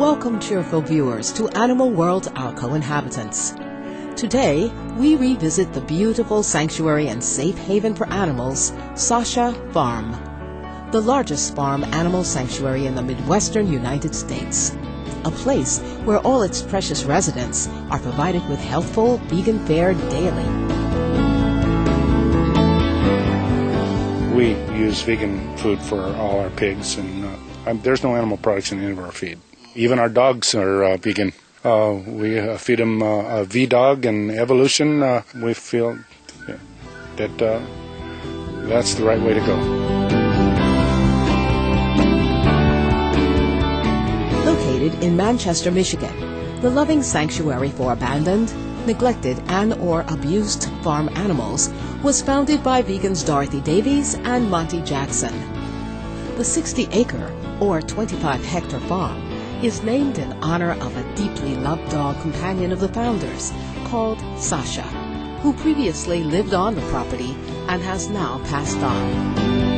Welcome, cheerful viewers, to Animal World, our co-inhabitants. Today, we revisit the beautiful sanctuary and safe haven for animals, Sasha Farm, the largest farm animal sanctuary in the Midwestern United States. A place where all its precious residents are provided with healthful vegan fare daily. We use vegan food for all our pigs, and there's no animal products in any of our feed. Even our dogs are vegan. We feed them V-Dog and Evolution. We feel that that's the right way to go. Located in Manchester, Michigan, the loving sanctuary for abandoned, neglected, and/or abused farm animals was founded by vegans Dorothy Davies and Monty Jackson. The 60-acre or 25-hectare farm is named in honor of a deeply loved dog companion of the founders called Sasha, who previously lived on the property and has now passed on.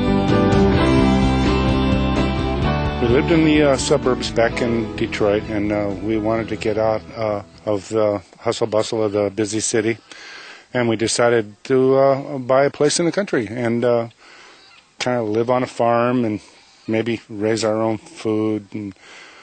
We lived in the suburbs back in Detroit, and we wanted to get out of the hustle bustle of the busy city, and we decided to buy a place in the country and kind of live on a farm and maybe raise our own food. And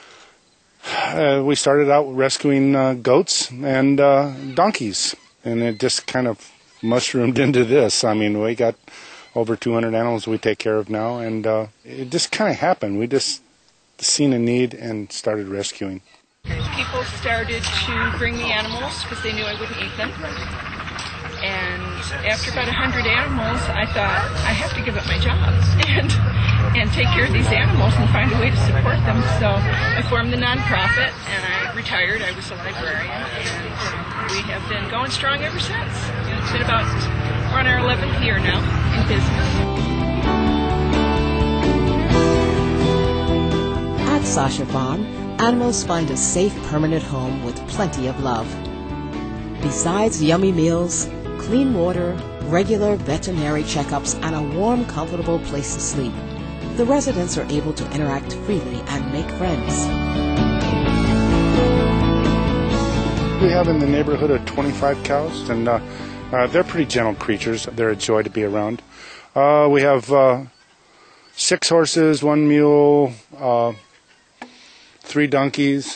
we started out rescuing goats and donkeys, and it just kind of mushroomed into this. I mean, we got over 200 animals we take care of now, and it just kind of happened. We just seen a need and started rescuing. People started to bring me animals because they knew I wouldn't eat them. And after about 100 animals, I thought, I have to give up my job and take care of these animals and find a way to support them. So I formed the nonprofit, and I retired. I was a librarian, and we have been going strong ever since. It's been we're on our 11th year now in business. At Sasha Farm, animals find a safe, permanent home with plenty of love. Besides yummy meals, clean water, regular veterinary checkups, and a warm, comfortable place to sleep, the residents are able to interact freely and make friends. We have in the neighborhood of 25 cows, and they're pretty gentle creatures. They're a joy to be around. We have 6 horses, 1 mule, 3 donkeys,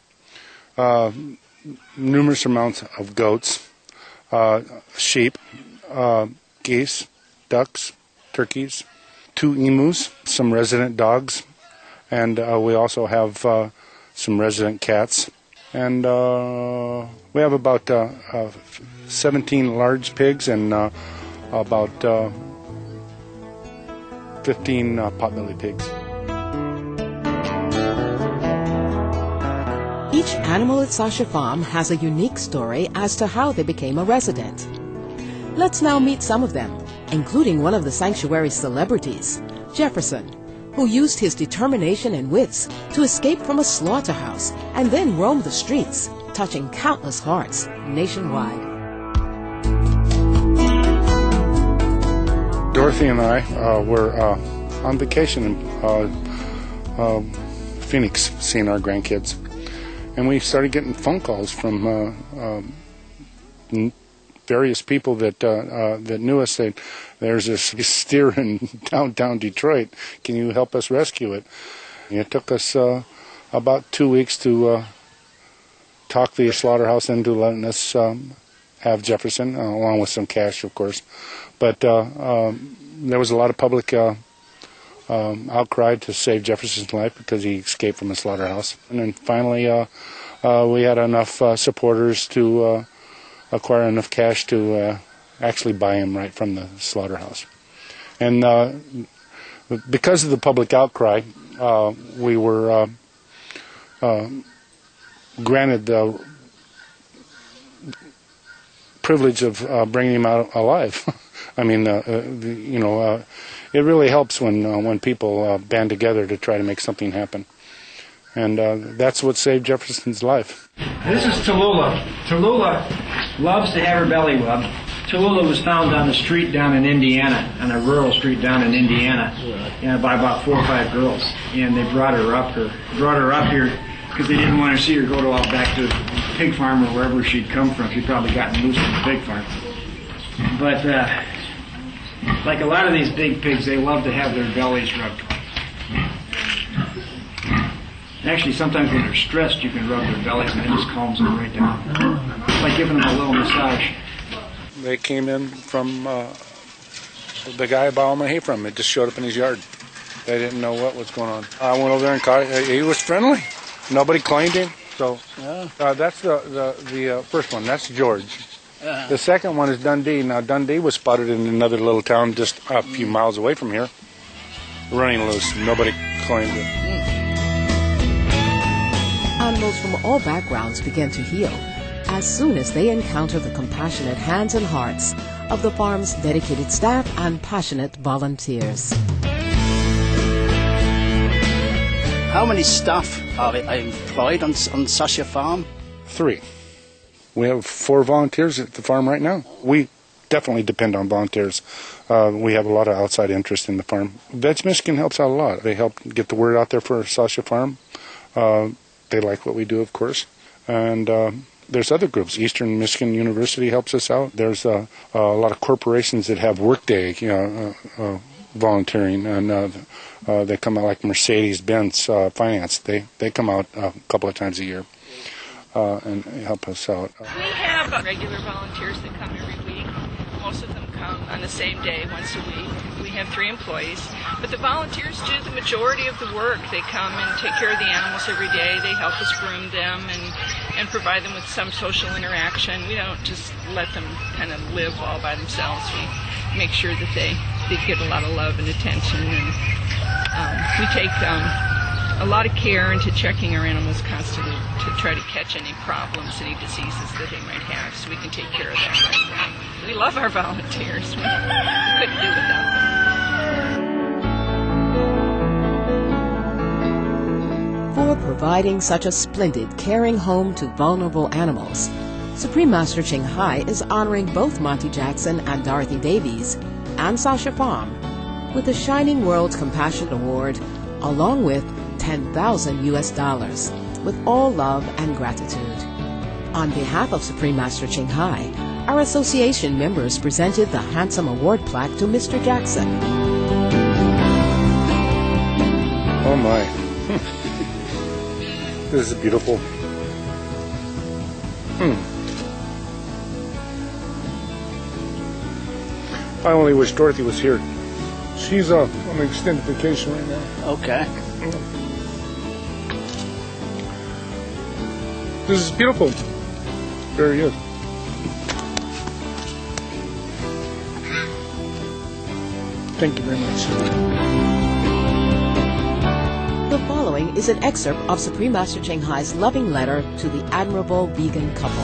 numerous amounts of goats, sheep, geese, ducks, turkeys, 2 emus, some resident dogs, and we also have some resident cats. And we have about 17 large pigs and about 15 potbelly pigs. Each animal at Sasha Farm has a unique story as to how they became a resident. Let's now meet some of them, including one of the sanctuary's celebrities, Jefferson, who used his determination and wits to escape from a slaughterhouse and then roam the streets, touching countless hearts nationwide. Dorothy and I were on vacation in Phoenix, seeing our grandkids. And we started getting phone calls from various people that knew us. There's this steer in downtown Detroit. Can you help us rescue it? And it took us about 2 weeks to talk the slaughterhouse into letting us have Jefferson, along with some cash, of course. But there was a lot of public outcry to save Jefferson's life because he escaped from a slaughterhouse. And then finally we had enough supporters to acquire enough cash to actually buy him right from the slaughterhouse. And because of the public outcry, we were granted the privilege of bringing him out alive. I mean, it really helps when people band together to try to make something happen. And that's what saved Jefferson's life. This is Tallulah. Tallulah loves to have her belly rubbed. Tallulah was found on the street down in Indiana, on a rural street down in Indiana, by about 4 or 5 girls. And they brought her up here because they didn't want to see her go back to the pig farm or wherever she'd come from. She'd probably gotten loose from the pig farm. But like a lot of these big pigs, they love to have their bellies rubbed. Actually, sometimes when they're stressed, you can rub their bellies and it just calms them right down. It's like giving them a little massage. They came in from the guy I bought all my hay from. It just showed up in his yard. They didn't know what was going on. I went over there and caught it. He was friendly. Nobody claimed him. So that's the first one. That's George. The second one is Dundee. Now, Dundee was spotted in another little town just a few miles away from here, running loose. Nobody claimed it. Animals from all backgrounds begin to heal as soon as they encounter the compassionate hands and hearts of the farm's dedicated staff and passionate volunteers. How many staff are employed on Sasha Farm? 3. We have 4 volunteers at the farm right now. We definitely depend on volunteers. We have a lot of outside interest in the farm. Vets Michigan helps out a lot. They help get the word out there for Sasha Farm. They like what we do, of course. And there's other groups. Eastern Michigan University helps us out. There's a lot of corporations that have workday volunteering, and they come out like Mercedes-Benz Finance. They come out a couple of times a year and help us out. We have regular volunteers that come every week. Most of them come on the same day, once a week. We have 3 employees, but the volunteers do the majority of the work. They come and take care of the animals every day. They help us groom them and provide them with some social interaction. We don't just let them kind of live all by themselves. We make sure that they get a lot of love and attention, and we take a lot of care into checking our animals constantly to try to catch any problems, any diseases that they might have, so we can take care of that right away. We love our volunteers. We couldn't do without them. For providing such a splendid, caring home to vulnerable animals, Supreme Master Ching Hai is honoring both Monty Jackson and Dorothy Davies and Sasha Farm with the Shining World's Compassion Award, along with $10,000 US, with all love and gratitude. On behalf of Supreme Master Ching Hai, our association members presented the handsome award plaque to Mr. Jackson. Oh my. This is beautiful. I only wish Dorothy was here. She's on an extended vacation right now. Okay. This is beautiful. There he is. Thank you very much. The following is an excerpt of Supreme Master Ching Hai's loving letter to the admirable vegan couple.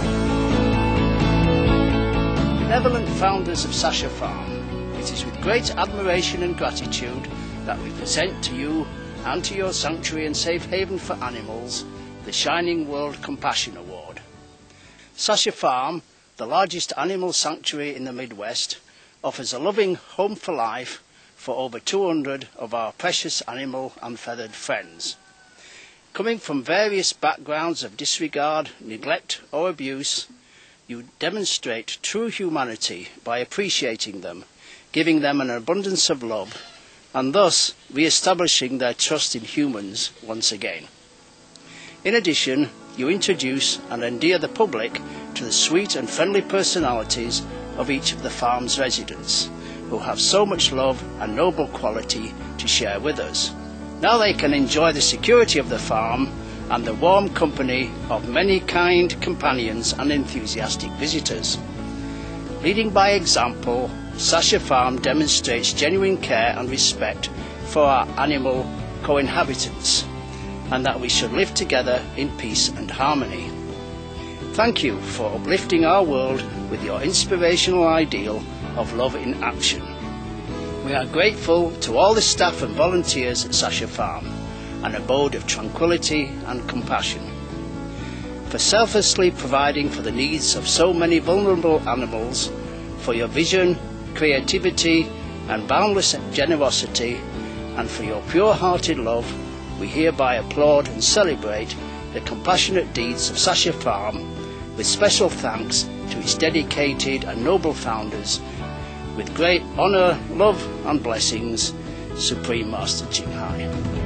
Benevolent founders of Sasha Farm, it is with great admiration and gratitude that we present to you and to your sanctuary and safe haven for animals the Shining World Compassion Award. Sasha Farm, the largest animal sanctuary in the Midwest, offers a loving home for life for over 200 of our precious animal and feathered friends. Coming from various backgrounds of disregard, neglect or abuse, you demonstrate true humanity by appreciating them, giving them an abundance of love, and thus re-establishing their trust in humans once again. In addition, you introduce and endear the public to the sweet and friendly personalities of each of the farm's residents, who have so much love and noble quality to share with us. Now they can enjoy the security of the farm and the warm company of many kind companions and enthusiastic visitors. Leading by example, Sasha Farm demonstrates genuine care and respect for our animal co-inhabitants, and that we should live together in peace and harmony. Thank you for uplifting our world with your inspirational ideal of love in action. We are grateful to all the staff and volunteers at Sasha Farm, an abode of tranquility and compassion, for selflessly providing for the needs of so many vulnerable animals, for your vision, creativity and boundless generosity, and for your pure-hearted love. We hereby applaud and celebrate the compassionate deeds of Sasha Farm, with special thanks to its dedicated and noble founders. With great honour, love and blessings, Supreme Master Ching Hai.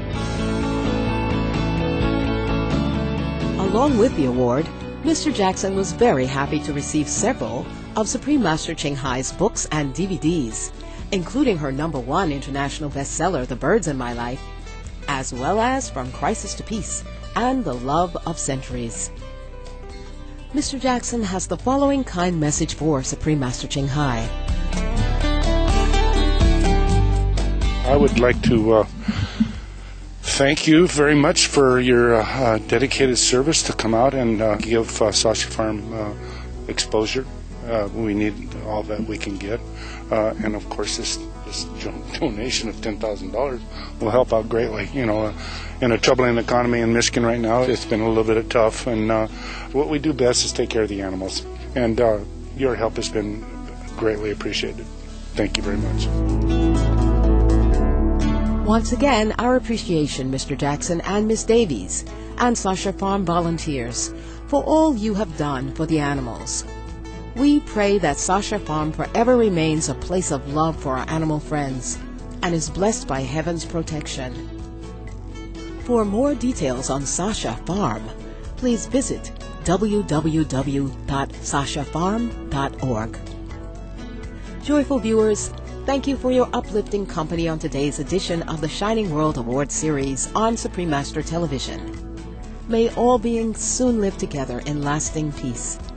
Along with the award, Mr. Jackson was very happy to receive several of Supreme Master Ching Hai's books and DVDs, including her #1 international bestseller, The Birds in My Life, as well as From Crisis to Peace and The Love of Centuries. Mr. Jackson has the following kind message for Supreme Master Ching Hai. I would like to thank you very much for your dedicated service to come out and give Sasha Farm exposure. We need all that we can get. And of course, this donation of $10,000 will help out greatly. You know, in a troubling economy in Michigan right now, it's been a little bit tough. And what we do best is take care of the animals. And your help has been greatly appreciated. Thank you very much. Once again, our appreciation, Mr. Jackson and Miss Davies, and Sasha Farm volunteers, for all you have done for the animals. We pray that Sasha Farm forever remains a place of love for our animal friends and is blessed by heaven's protection. For more details on Sasha Farm, please visit www.sashafarm.org. Joyful viewers, thank you for your uplifting company on today's edition of the Shining World Award Series on Supreme Master Television. May all beings soon live together in lasting peace.